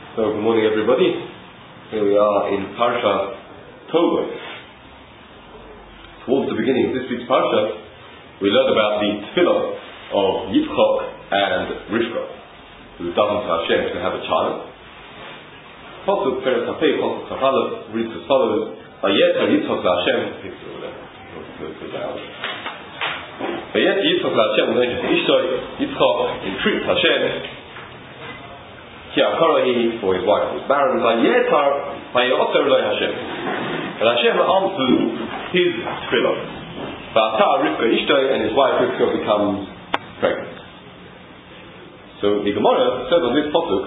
So good morning everybody. Here we are in Parsha Tova. Towards the beginning of this week's Parsha, we learned about the tefillah of Yitzchak and Rivka, who davened to Hashem to have a child. Pasuk Peres Hapei, Pasuk Chafalot reads as follows: Vayeter Yitzchak LaHashem. Vayeter Yitzchak LaHashem u'neiches Ishtoi. Yitzchak entreats Hashem. For his wife was barren. Hashem. And Hashem answers his tefillah. Rivka Ishtoi, and his wife Rivka becomes pregnant. So the Gemara says on this pasuk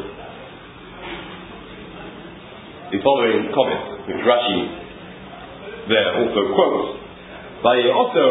the following comment, which Rashi there also quotes: Vayeoser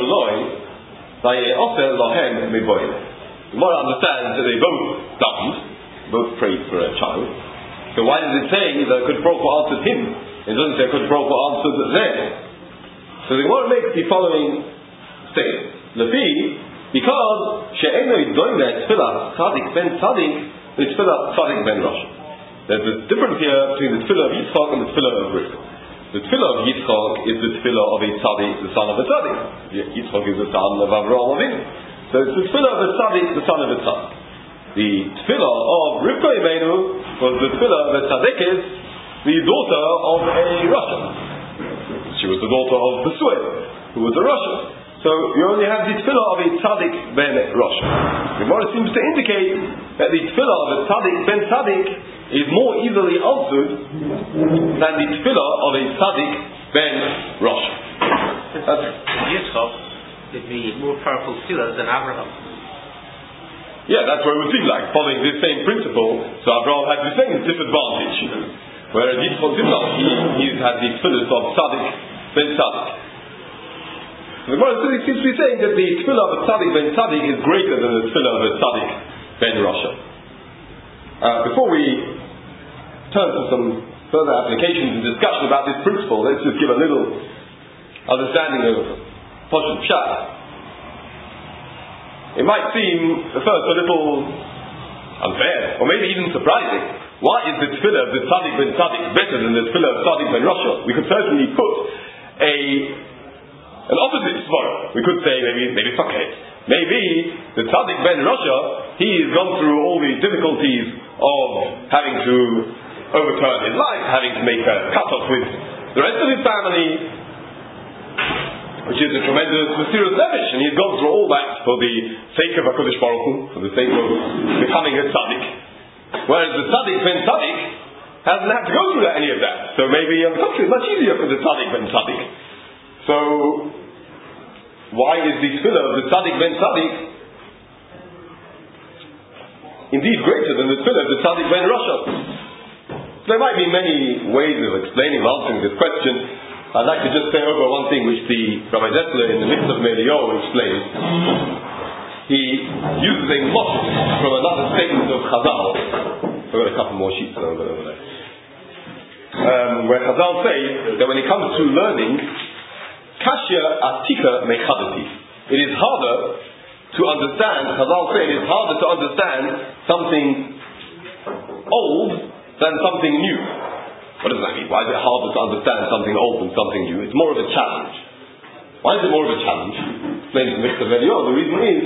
lohem miboyin. The Gemara understands that they both davened, both prayed for a child. So why does it say that Kodesh Baruch Hu answered him? It doesn't say Kodesh Baruch Hu answered them. So the Gemara makes the following statement: Lefi, because she'enoi doimeh tefillah tzadik ben tzadik the tefillah tzadik ben Rosh. There's a difference here between the tefillah of Yitzchak and the tefillah of Rivka. The tefillah of Yitzchak is the tefillah of a tzaddik, the son of a tzaddik. Yitzchak is the son of Avraham Avinu. So it's the tefillah of a tzaddik, the son of a tzaddik. The tefillah of Rivka Imenu was the tefillah of a tzaddikus, the daughter of a Russian. She was the daughter of Besuel, who was a Russian. So you only have the tefillah of a tzaddik ben Russian. The Gemara seems to indicate that the tefillah of a tzaddik ben tzaddik is more easily answered than the tefillah of a tzaddik ben Russian. Yitzchak would be more powerful tefillah than Abraham. Yeah, that's what it would seem like, following this same principle. So Abraham had the same disadvantage, whereas Yitzchak did not. He had the tefillah of tzaddik ben tzaddik. The Gemara seems to be saying that the tefillah of a tzaddik ben tzaddik is greater than the tefillah of a tzaddik ben Rasha. Before we turn to some further applications and discussion about this principle, let's just give a little understanding of Pashut Pshat. It might seem at first a little unfair, or maybe even surprising. Why is the tefillah of the tzaddik ben tzaddik better than the tefillah of tzaddik ben Rasha? We could certainly put an opposite svara. We could say maybe it's okay. Maybe the tzaddik ben Rasha, he has gone through all the difficulties of having to overturn his life, having to make a cut-off with the rest of his family, which is a tremendous mysterious nefesh, and he's gone through all that for the sake of HaKadosh Baruch Hu, for the sake of becoming a tzaddik. Whereas the tzaddik ben tzaddik hasn't had to go through any of that. So maybe on the contrary, it's much easier for the tzaddik ben tzaddik. So why is the tefillah of the tzaddik ben tzaddik indeed greater than the tefillah of the tzaddik ben Rasha? There might be many ways of explaining, answering this question. I'd like to just say over one thing which the Rabbi Dessler in the Mitzvah of Melior explains. He uses a model from another statement of Chazal. I've got a couple more sheets over there. Where Chazal say that when it comes to learning, Kashya Atika Mechadati, it is harder to understand, Chazal say it is harder to understand something old than something new. What does that mean? Why is it harder to understand something old than something new? It's more of a challenge. Why is it more of a challenge? Explains the Mitzvah of Eliyahu. The reason is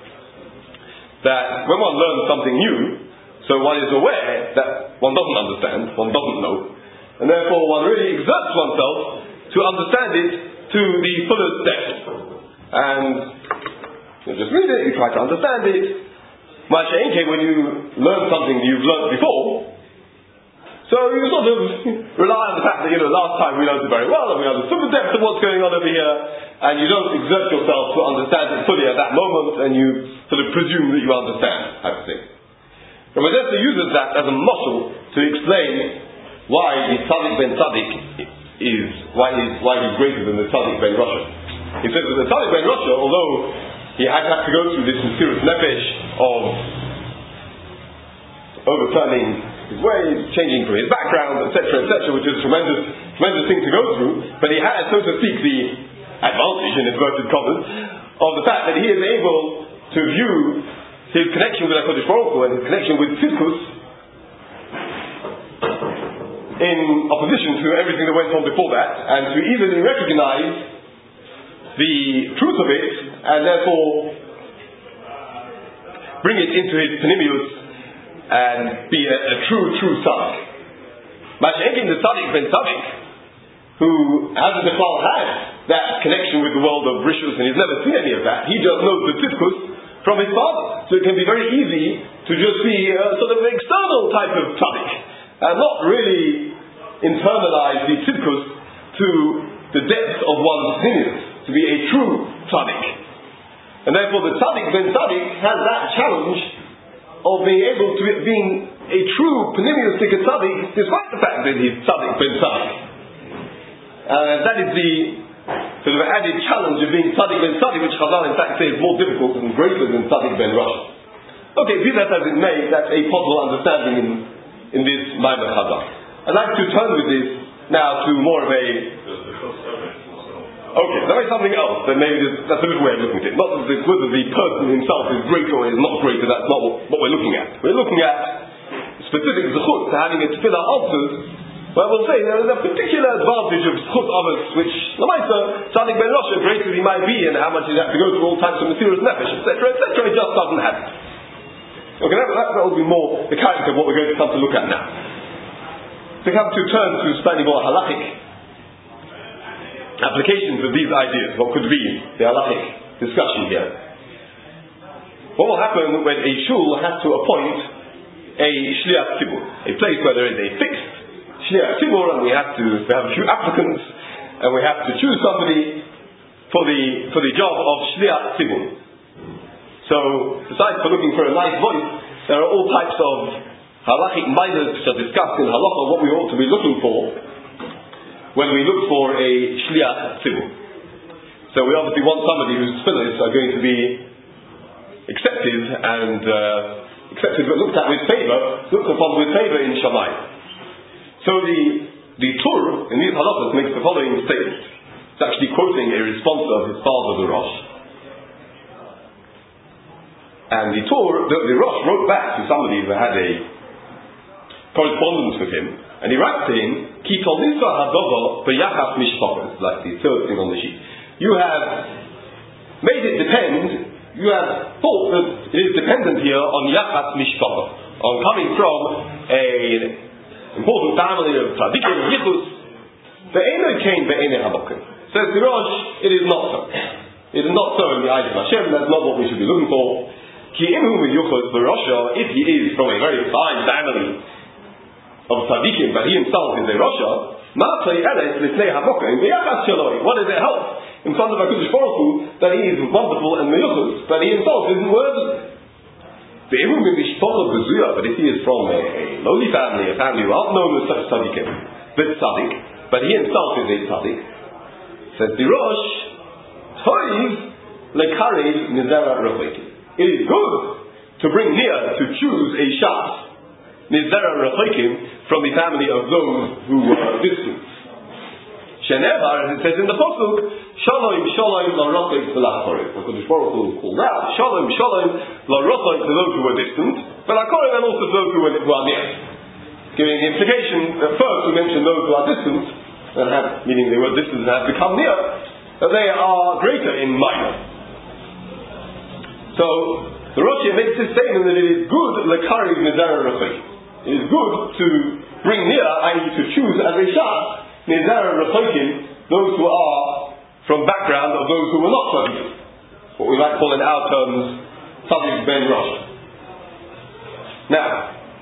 that when one learns something new, so one is aware that one doesn't understand, one doesn't know, and therefore one really exerts oneself to understand it to the fullest depth. And you just read it, you try to understand it. When you learn something you've learned before, so you sort of rely on the fact that, last time we learned it very well, and we understood the depth of what's going on over here, and you don't exert yourself to understand it fully at that moment, and you sort of presume that you understand, type of thing. Rabbi Dessler uses that as a model to explain why the tzaddik ben tzaddik why he's greater than the tzaddik ben Rasha. He says that the tzaddik ben Rasha, although he had to go through this mysterious nefesh of overturning his ways, changing from his background, etc., which is a tremendous thing to go through, but he had, so to speak, the advantage, in inverted commas, of the fact that he is able to view his connection with HaKadosh Baruch Hu and his connection with Tzidkus in opposition to everything that went on before that, and to even recognize the truth of it, and therefore bring it into his panimius and be a true tzaddik. Masha'enkin the tzaddik ben tzaddik, who hasn't had that connection with the world of rishus, and he's never seen any of that. He just knows the tzidkus from his father. So it can be very easy to just be a sort of external type of tzaddik, and not really internalize the tzidkus to the depth of one's panimius, to be a true tzaddik. And therefore the tzaddik ben tzaddik has that challenge of being able to being a true panimiustic tzaddik, despite the fact that he's tzaddik ben tzaddik. That is the sort of added challenge of being tzaddik ben tzaddik, which Chazal in fact say is more difficult and greater than tzaddik ben Rosh. Okay, be that as it may, that's a possible understanding in this Maimon Chazal. I'd like to turn with this now to more of a... Okay, there is something else that maybe that's a little way of looking at it. Not that whether the person himself is greater or is not greater, that's not what we're looking at. We're looking at specific zechut to having a tefillah answered. Well, we'll say there's a particular advantage of zechut others, which Lamaisa, tzaddik ben Rosh, greater he might be, and how much he'd have to go through all types of materials nefesh, etc., it just doesn't have it. Okay, that will be more the character of what we're going to come to look at now. To come to turn to slightly more halachic applications of these ideas, what could be the halachic discussion here. What will happen when a shul has to appoint a shliach tzibur, a place where there is a fixed shliach tzibur, and we have a few applicants, and we have to choose somebody for the job of shliach tzibur. So, besides for looking for a nice voice, there are all types of halachic minors which are discussed in halacha, what we ought to be looking for when we look for a shliach tzibur. So we obviously want somebody whose tefillahs are going to be accepted but looked upon with favor in Shammai. So the Torah in these halachas makes the following statement. It's actually quoting a response of his father, the Rosh. And the Rosh wrote back to somebody who had a correspondence with him, and he writes to him, Ki tolisa hadovo b'yachas mishpacha, like the third thing on the sheet. You have made it depend, you have thought that it is dependent here on yachas mishpacha, on coming from an important family of tzaddikim and yichus. Ve'enoi kain ve'enei habokim. Says the Rosh, it is not so. It is not so in the eyes of Hashem. That's not what we should be looking for. Ki imhu v'yuchos v'rosha, if he is from a very fine family of tzaddikim, but he himself is a Rosha, Ma'atzai Eles Lifnei HaBokim B'yachas Shaloi. What does it help in front of HaKadosh Baruch Hu that he is wonderful and meyuchus, but he himself isn't worthy? But if he is from a lowly family, a family who aren't known as such tzaddikim, but he himself is a tzaddik, says the Rosh, Toiv Lekarev Nizera Rechoikim. It is good to bring near, to choose a shas Nizera Rechoikim from the family of those who were distant. Shenevar, as it says in the Pasuk, Shalom, Shalom, L'Rochoik V'Lachorek. HaKadosh Baruch Hu called out, Shalom, Shalom, L'Rochoik to those who were distant, but L'Achorek and also to those who are near. Giving the implication that first we mentioned those who are distant, meaning they were distant and have become near, that they are greater in minor. So, the Rosh makes this statement that it is good L'Karev Nizera Rechoikim. It is good to bring near, i.e. to choose as a shas, Nizera Rechoikim, those who are from background of those who were not tzaddik. What we might call in our terms, tzaddik ben Rosh. Now,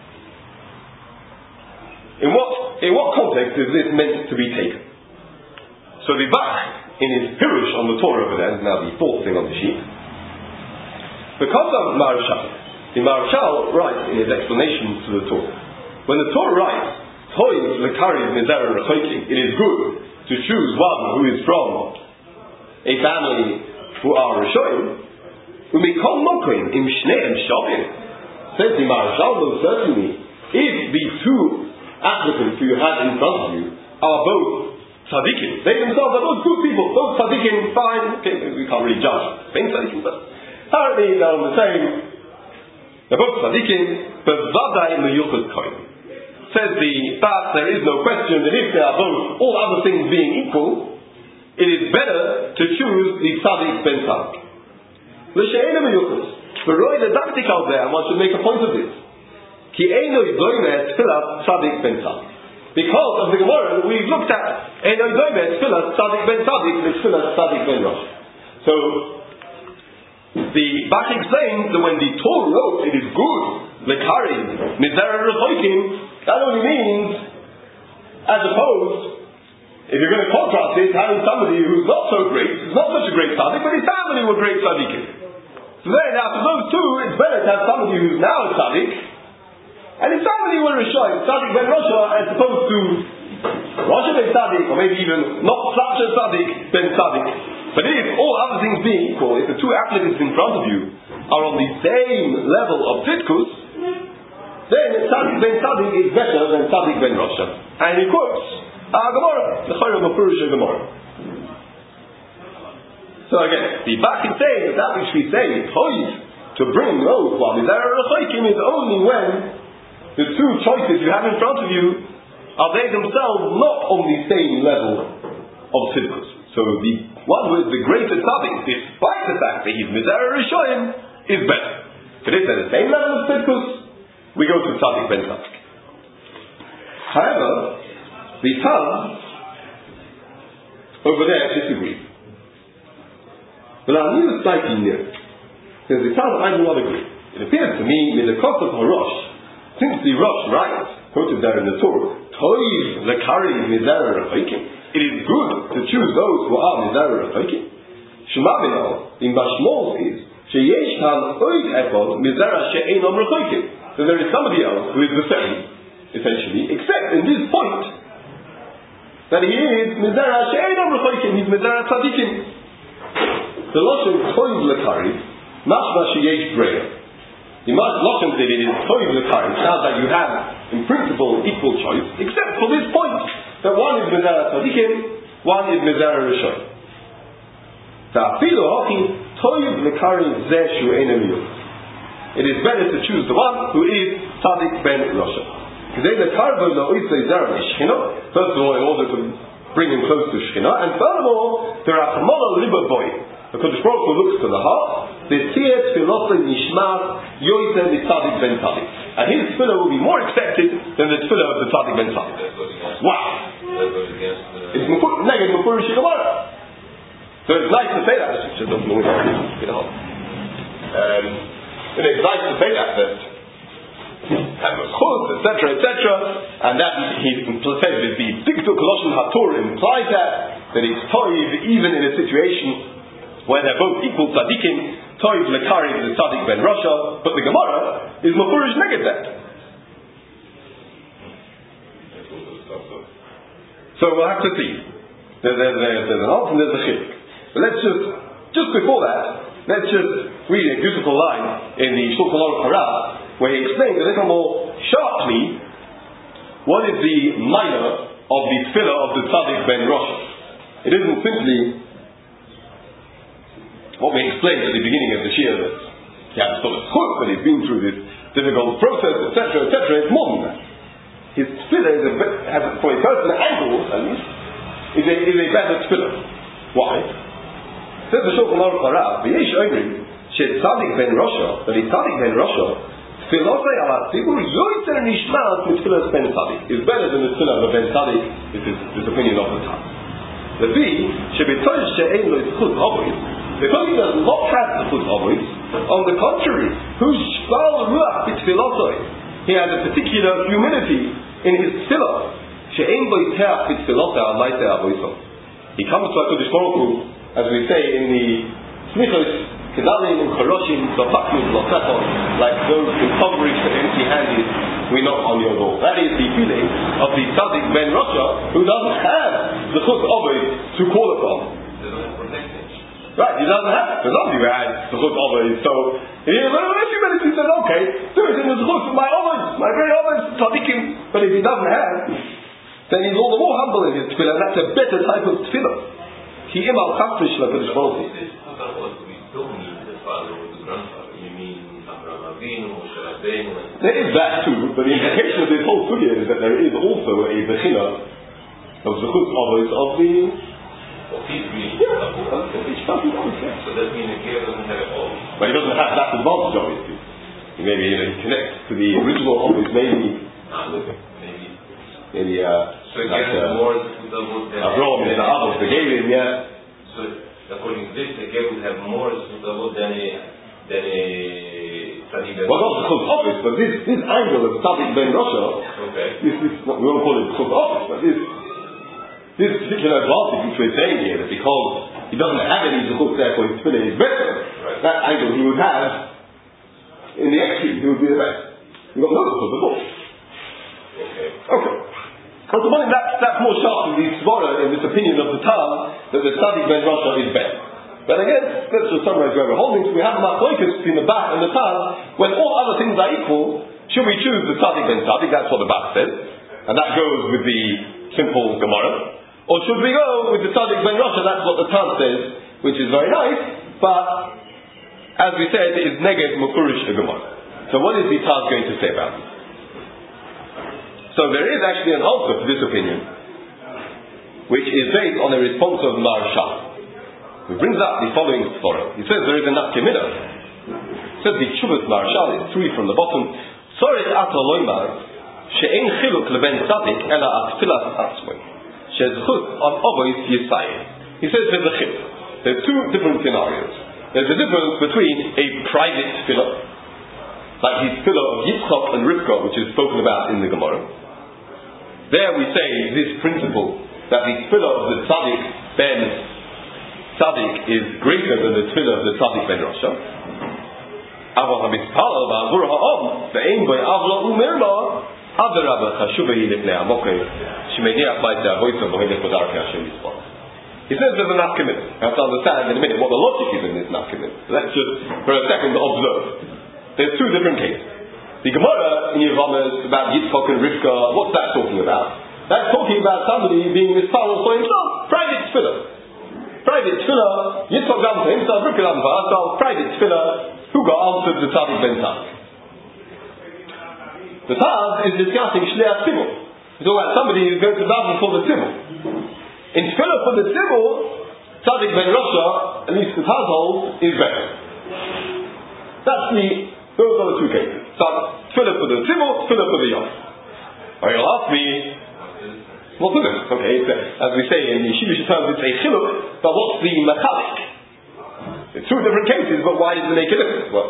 in what context is this meant to be taken? So the Bach, in his Pirush on the Torah over there, now the fourth thing on the sheet, because of Maharshal, the Maharshal writes in his explanations to the Torah, when the Torah writes, Toiv L'Karev Nizera Rechoikim, it is good to choose one who is from a family who are Rishoim, Umikol Mokim Im Shneim Shavim. Says the Maharshal, most certainly, if the two applicants who you have in front of you are both tzaddikim, they themselves are both good people, both tzaddikim, fine, okay, we can't really judge being tzaddikim, but apparently they're on the same, they're both tzaddikim, but Vadai Meyuchas Kohen. Says says but there is no question that if they are both, all other things being equal, it is better to choose the tzaddik ben tzaddik. L'she'ena miyuchus. V'roi ledaktik out there, and one should make a point of this. Ki eino doimeh tfilas tzaddik ben tzaddik. Because of the Gemara we've looked at, eino doimeh tfilas tzaddik ben tzaddik, tfilas tzaddik ben rosh. So the Bach explains that when the Torah wrote it is good, lekari, mizera rechoikim, that only means, as opposed, if you're going to contrast this, having somebody who's not so great, who's not such a great tzaddik, but his family were great tzaddikim. So then, after those two, it's better to have somebody who's now a tzaddik, and his family were Rishonim, tzaddik ben Rosha, as opposed to Rosha ben tzaddik, or maybe even not such a tzaddik ben tzaddik. But if all other things being equal, if the two applicants in front of you are on the same level of tzidkus, then tzaddik ben tzaddik is better than tzaddik ben Rosha. And he quotes Gemara, the Chayra Mefurish Gemara. So again, the Bach is saying that which we say is hoid to bring those while the Rechoikim is only when the two choices you have in front of you are they themselves not on the same level of tzidkus. So the one who is the greater tzaddik, despite the fact that he's Mizera Rishonim, is better. But if they're the same level of tzidkus, we go to tzaddik ben tzaddik. However, the Tam over there disagree. But I knew slightly near. Because the Tam I do not agree. It appears to me in the cost of Harosh, since the Rosh writes, quoted there in the Torah, Toiv lekari mizera rechoikim, it is good to choose those who are mizera rechoikim. Shema b'no, in Bashmol is, sheyesh tam oid echod mizera she'enom rechoikim. So there is somebody else who is the same, essentially, except in this point, that he is mizera she'enom rechoikim, he's mizera tzadikim. The Lashon Toiv lekari, mashma sheyesh breya. The Lashon said it is Toiv lekari, which sounds like you have, in principle, equal choice, except for this point, that one is mizera tzadikim, one is mizera rishon. Ta'afilu hoki Toiv lekari zeh shu enem yud. It is better to choose the one who is tzaddik ben rosha. Because they lekarbo lo'isei zera mishchino. First of all, in order to bring him close to Shekhinah, and furthermore, there are Chamola Liba Boy. The Kodesh Baruch Hu looks to the heart. The Tziyat Tfilosei Nishmas Yoyter Tzaddik ben Tzaddik, and his tefillah will be more accepted than the tefillah of the Tzaddik ben Tzaddik. Wow! It's negative Mefurish Gemara. So it's nice to say that. It's just doesn't know what it is. It's nice to say that etc., and that he says that the Diktuk Lashon HaTorah implies that it's toiv even in a situation where they're both equal tzaddikim, toiv lekari the tzaddik ben Rosha, but the Gemara is mafurish neged that. So we'll have to see. There's an alt and there's a chiluk. But let's just before that, let's just read a beautiful line in the Shulchan Aruch Harav, where he explains a little more sharply what is the minor of the tefillah of the tzaddik ben Rosha. It isn't simply what we explained at the beginning of the Shir, that he has sort of chut, but he's been through this difficult process, etc., etc. It's more than that. His tefillah for a personal angle, at least, is a better tefillah. Why? Says the Shulchan Aruch Harav, v'yesh omrim she'tzadik ben Rosha, that a tzaddik ben Rosha, tefillosei ala tzibur yoyter nishmas mitfilas ben tzaddik, is better than the tefillah of a ben tzaddik. This opinion of the time. The B shebetoy she'ein lo zchut avoid, because he does not have the zchut avoid. On the contrary, who shval ruach b'tfilosei, he has a particular humility in his tefillah. She'ein lo yiteach b'tfilosei al ma'aseh avodo. He comes to HaKadosh Baruch Hu, as we say in the Smichos, Kedalim and Choroshim, Zafaknu, Lotechon, like those impoverished and empty-handed, we knock on your door. That is the feeling of the tzaddik ben Rosha, who doesn't have the chut avos to call upon. Right, he doesn't have it. There's nobody who has the chut avos. So, if he says, okay, do it in the chut of my avos, my great avos, tzaddikim. But if he doesn't have, then he's all the more humble in his tefillah. That's a better type of tefillah. Ki im al chafrish l'kadosh baruch hu. Don't mean the father or the grandfather. You mean Abraham Avinu or There is that too, but the implication of this whole sugya is that there is also a bechina of zechut avos of the. Each person does, yeah. So that means the Ger doesn't have it all. But he doesn't have that advantage, obviously. Maybe he connects to the original office, maybe. Maybe so it gets more zechut avos than Avraham is the Avos, the Gerim, yeah. So according to this, the Ger would have more zechut avos than a tzaddik ben. Well, not zechut office, but this angle of tzaddik ben Rasha. Okay. This we won't call it zechut office, but this particular advantage which we're saying here, that because he doesn't have any zechut, therefore his tefillah is better. Right. That angle he would have in the extreme, he would be the best. We've got no zechut at all. Okay. So the one that's more sharp in the Svara, in this opinion of the Tam, that the tzaddik ben Rasha is better. But again, let's just summarize where we're holding. So we have a machlokes between the Bach and the Tam. When all other things are equal, should we choose the tzaddik ben tzaddik? That's what the Bach says, and that goes with the simple Gemara. Or should we go with the tzaddik ben Rasha? That's what the Tam says, which is very nice. But as we said, it's neged mufurish a Gemara. So what is the Tam going to say about this? So there is actually an answer to this opinion, which is based on a response of Maharshal, who brings up the following story. He says there is a nafkamina. He says the Tshuvas Maharshal is 3 from the bottom. Soret ato loymar she'en chiluk leben tzadik ela atfilas atzmoi she'zchut on ovois yisayim. He says there's a chiluk. There's 2 different scenarios. There's a difference between a private tefillah, like his tefillah of Yitzchak and Rivka, which is spoken about in the Gemara. There we say this principle that the tefillah of the tzaddik ben tzaddik is greater than the tefillah of the tzaddik ben Rasha. Aval hamitzpalel ba'avur ha'om ve'ein b'ay avla u'mirma adarabah chashuvah lifnei hamokei shemeniach b'ayt ha'avoysa v'hoinech b'darkei Hashem yisbach. He says there's a nafkamina. You have to understand in a minute what the logic is in this nafkamina. Let's just for a second observe. There's 2 different cases. The Gemara in Yevamos about Yitzchak and Rivka, what's that talking about? That's talking about somebody being misfouled for himself. Private tefillah. Private tefillah. Yitzchak done for himself, Rivka done for herself. Private tefillah. Who got answered the tzaddik ben tzaddik? The Taz is discussing shliach tzibur. He's talking about somebody who's going to daven for the tzibur. In tefillah for the tzibur, tzaddik ben Rasha, at least the Taz holds, is better. Those are the 2 cases. So, tefillah for the tzibur, tefillah for the yom. Or you'll ask me, what's the difference? Okay, as we say in Yeshivish terms, it's a chiluk, but what's the machalik? It's 2 different cases, but why does it make a difference? Well,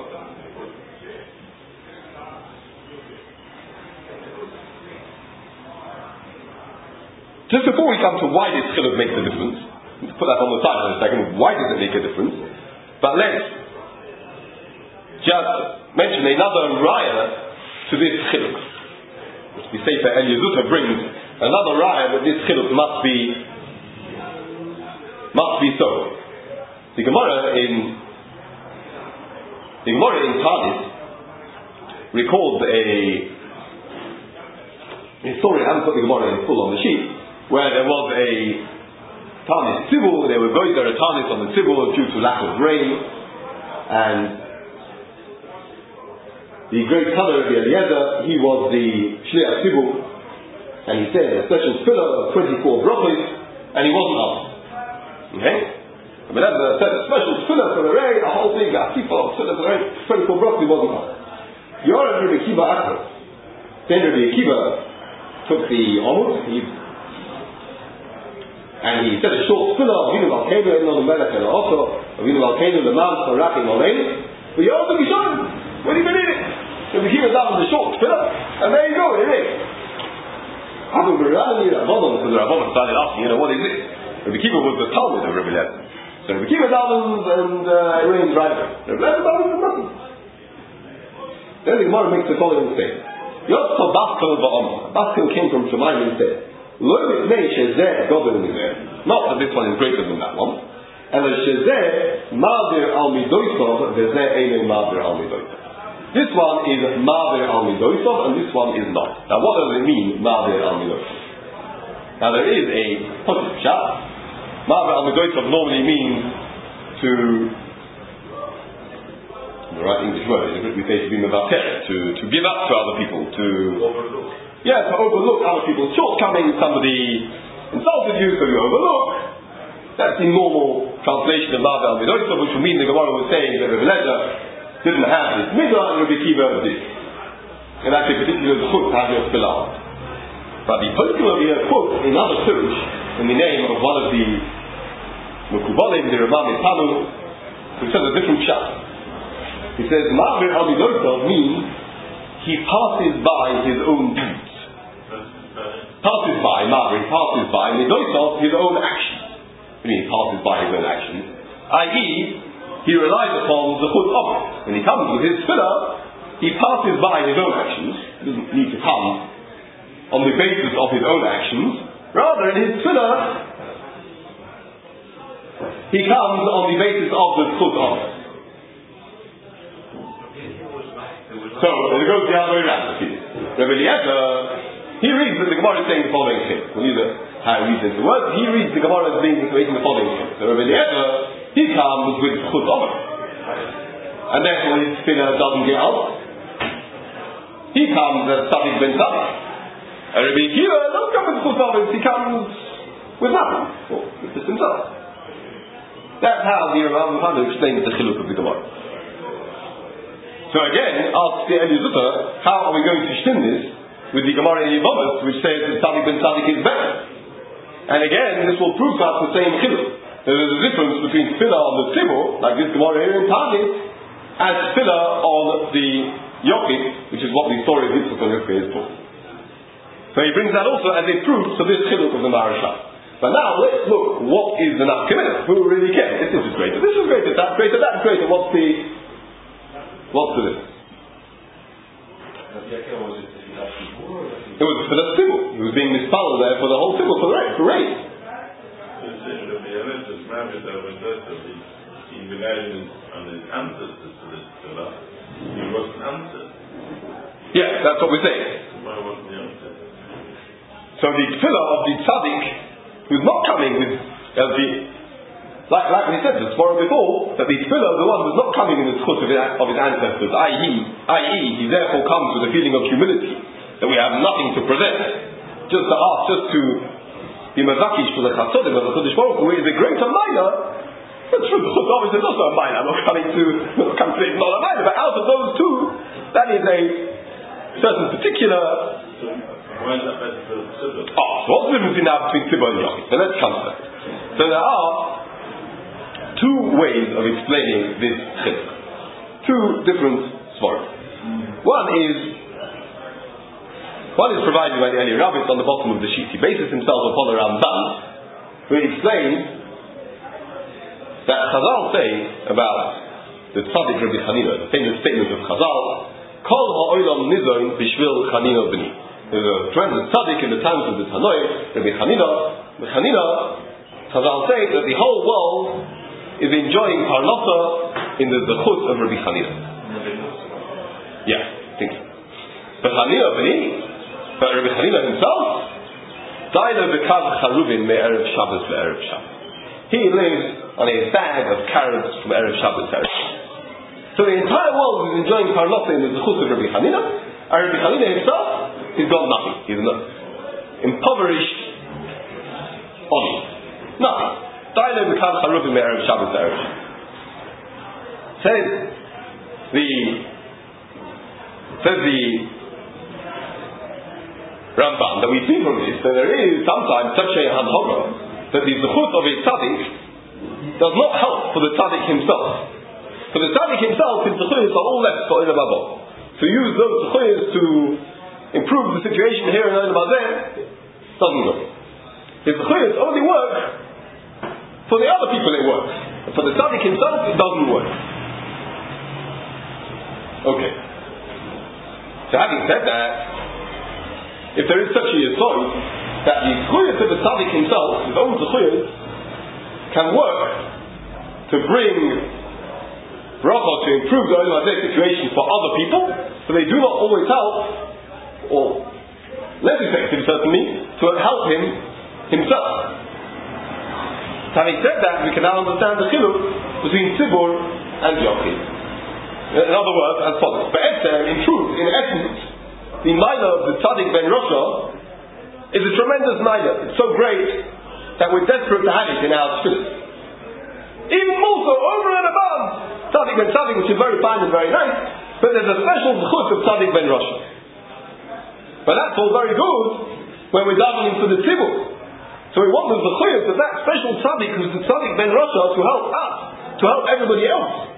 just before we come to why this chiluk makes a difference, let's put that on the side for a second. Why does it make a difference? But let's just mention another raya to this chiluk. The Sefer Eliezer brings another raya that this chiluk must be so. The Gemara in Tanis records a story. I haven't put the Gemara in full on the sheet, where there was a Tanis tzibur. They were going there a Tanis on the tzibur due to lack of rain, and the great Tanner of Eliezer, he was the shliach tzibur, and he said a special tefillah of 24 brachos, and he wasn't asked. Okay? But Eliezer said a special tefillah for the rain, a whole thing, a tefillah of tefillah for the rain, 24 brachos, he wasn't asked. Yoram Rabbi Akiva Akra. Then Rabbi Akiva took the omud, and he said a short tefillah of Vinu Malkeinu, Enon Melech and also of Vinu Malkeinu, the man for Rakim Olein. But you also be shown. What do you believe in? So we keep it down with the short tefillah, and there you go, it is. Abu Birani, Rabbanon, so the Rabbanon started asking, what is this? Rabbi Kiva was the Talmud of Rabbi Lezer. So Rabbi Kiva davens and rains right away. Rabbi Lezer davens and nothing. Then the Gemara makes the following statement. Yotzal Baskel Ba'om. Baskel came from Shemaim and said, Lo Mitnei Shezeh Godel Mizeh. Not that this one is greater than that one. And the Shezeh Ma'avir Al Midoisov, Vezeh Einen Ma'avir Al Midoisov. This one is Ma'avir Al Midoisov, and this one is not. Now what does it mean, Ma'avir Al Midoisov? Now there is a positive shot. Ma'avir Al Midoisov normally means to the right English word, we say to be mevater, to give up to other people, to overlook. Yeah, to overlook other people's shortcomings. Somebody insulted you, so you overlook. That's the normal translation of Ma'aber Midoisa, which would mean the Gemara was saying that Rebbe Lezer didn't have this midah and Rebbe Kiva did. And that's a particular zechut to have your tefillah. But the posting over here quotes another Pirush in the name of one of the Mekubalim, the Ramah Mitanu, who says a different shot. He says, Ma'aber Midoisa means he passes by his own deeds. Passes by, Ma'aber, he passes by, Midoisa, his own actions. He passes by his own actions, i.e., he relies upon the chut of it. When he comes with his tefillah, he passes by his own actions. He doesn't need to come on the basis of his own actions. Rather, in his tefillah, he comes on the basis of the chut of it. So, it goes the other way around. Rebbe Eliezer, he reads that the Gemara is saying the following thing. We'll use how he reads into words. He reads the Gemara as being making the following thing. So Rebbe Eliezer, he comes with chut omer, and therefore his tefillah doesn't get out. He comes as Tzadik ben Tzadik. And Rebbe Akiva doesn't come with chut omer, he comes with nothing, or with just himself. That's how the Ramah Muhammad explains the chiluk of the Gemara. So again, ask the Eliezer, how are we going to shtin this with the Gemara in Yevamos, which says that Tzadik ben Tzadik is better? And again, this will prove to us the same chiluk. There's a difference between tefillah on the tzibur, like this Gemara here in Tani, and tefillah on the yokid, which is what the story of Yitzchak and Rivka is for. So he brings that also as a proof to this chiluk of the Maharsha. But now let's look, what is the nafkamina? Who really cares? This is greater, that's greater, that's greater. What's the difference? It was for the tzibur. He was being mispalled there for the whole tzibur, for race. Yeah, that's what we're saying. So the tefillah of the tzaddik, who's not coming with like we said this tomorrow before, that the tefillah of the one who's not coming in the zchut of his ancestors, i.e., he therefore comes with a feeling of humility, that we have nothing to present, just to be mazakish for the chasodim of the Kodesh Baruch Hu is a greater minor. That's true, the chut obviously is also a minor. I'm not coming to say it's not a minor, but out of those two, that is a certain particular. Why is that better for the tzibur? So what's the difference now between tzibur and yochid? So let's come to that. So there are two ways of explaining this chiluk. Two different svarim. One is provided by the Eli Rabbis on the bottom of the sheet. He bases himself upon the Ramban, who explains that Chazal say about the Tzaddik Rabbi Chanina, the famous statement of Chazal, Kol ha'olam nizon b'shvil Chanina b'ni. There's a tremendous tzaddik in the times of the Tanoim, Rabbi Chanina. Chazal say that the whole world is enjoying parnasa in the zechut of Rabbi Chanina. Yeah, I think so. But Chanina b'ni, but Rabbi Chanina himself, Daila b'kav charuvin me'erev Shabbos le'erev Shabbos. He lives on a bag of carrots from erev Shabbos to erev Shabbos. So the entire world is enjoying parnasa in the zechut of Rabbi Chanina, and Rabbi Chanina himself, he's got nothing. He's an impoverished audience. Nothing. Daila b'kav charuvin me'erev Shabbos to erev Shabbos. Says the Ramban that we see from this that there is sometimes such a hanhora that the zechut of a tzaddik does not help for the tzaddik himself. For the tzaddik himself, his zechuyos are all left for Olam Haba. To use those zechuyos to improve the situation here in Olam Hazeh doesn't work. His zechuyos only work for the other people it works. But for the tzaddik himself, it doesn't work. Okay. So having said that, if there is such a yesod that the zechuyos of the tzaddik himself, his own zechuyos, can work to bring bracha, to improve the Olam Hazeh situation for other people, but they do not always help, or less effective certainly, to help him himself. Having said that, we can now understand the chiluk between tzibur and yochid. In other words, as follows. In truth, in essence, the minor of the Tzaddik Ben Rosha is a tremendous minor. It's so great that we're desperate to have it in our tefillahs. Even more so, over and above Tzaddik Ben Tzaddik, which is very fine and very nice, but there's a special zechut of Tzaddik Ben Rosha. But that's all very good when we're davening for the tzibur. So we want the zechut of that special Tzaddik who's the Tzaddik Ben Rosha to help us, to help everybody else.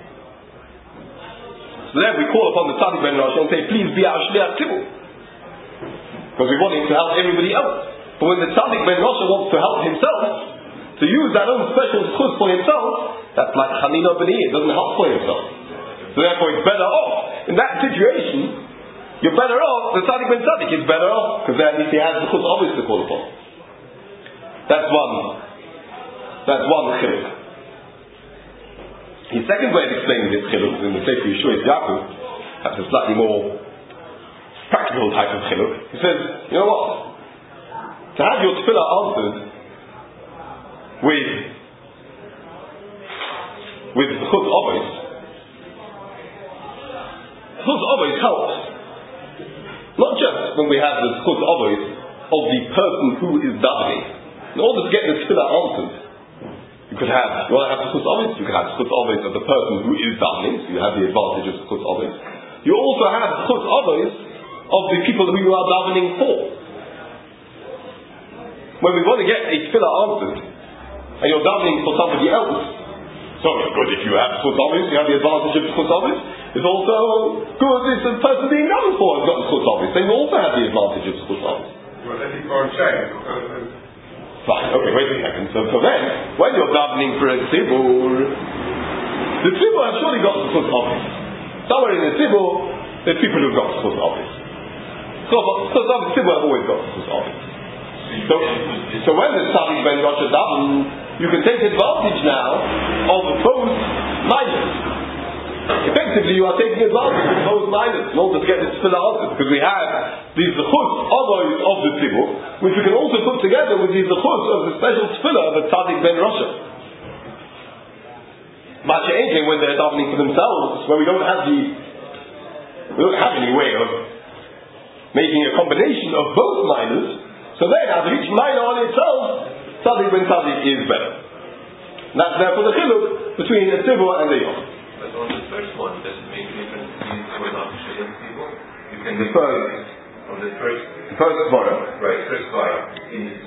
So then we call upon the Tzaddik Ben Rosha and say, please be our Shliach Tzibur. Because we want him to help everybody else. But when the Tzaddik Ben Rosha wants to help himself, to use that own special zechut for himself, that's like Hanina B'ni, it doesn't help for himself. So therefore it's better off. In that situation, you're better off, the Tzaddik Ben Tzaddik is better off, because at least he has zechut obvious to call upon. That's one chiluk. His second way of explaining this chiluk is in the Sefer Yeshua Yaakov. That's a slightly more practical type of chiluk. He says, you know what? To have your tefillah answered with zechut obvious, zechut obvious helps. Not just when we have the zechut obvious of the person who is davening. In order to get the tefillah answered, you want to have zechut obvious, you can have zechut obvious of the person who is davening, so you have the advantage of zechut obvious. You also have zechut obvious of the people who you are davening for. When we want to get a tefillah answered, and you're davening for somebody else, so it's good if you have zechut obvious, you have the advantage of zechut obvious. It's also good if the person being done for has got zechut obvious, then you also have the advantage of zechut obvious. Well, then you can't change. Fine, okay, wait a second. So then, when you're davening for a tzibur, the tzibur has surely got zechut obvious. Somewhere in the tzibur, there's people who've got zechut obvious. So the tzibur have always got zechut obvious. So when the Tzaddik Ben Rosha davens, you can take advantage now of both minors. Effectively, you are taking advantage of both minors in order to get this tefillah answered, because we have these zechut obvious of the tzibur, which we can also put together with these zechut of the special tefillah of the Tzaddik Ben Rosha. Masha'ein, when they're davening for themselves, where we don't have any way of making a combination of both minors, so then out of each minor on itself, Tzaddik Ben Tzaddik is better. And that's therefore the chiluk between a tzibur and a yom. But on the first one, does it make a difference between for not Shliach Tzibur? You can the first on the first Gemara. Right, first Gemara.